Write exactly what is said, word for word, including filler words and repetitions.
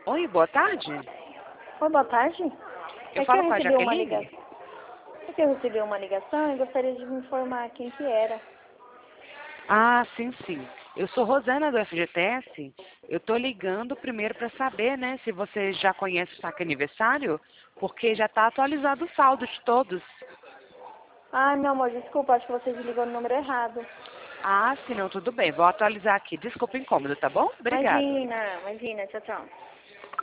Oi, boa tarde. Oi, boa tarde. Eu É que falo eu com a recebi uma Jaqueline? ligação. É que eu recebi uma ligação e gostaria de me informar quem que era. Ah, sim, sim. Eu sou Rosana do F G T S. Eu tô ligando primeiro para saber, né, se você já conhece o saque aniversário, porque já tá atualizado o saldo de todos. Ai, meu amor, desculpa, acho que você desligou no número errado. Ah, sim, não, tudo bem. Vou atualizar aqui. Desculpa o incômodo, tá bom? Obrigada. Imagina, imagina, tchau, tchau.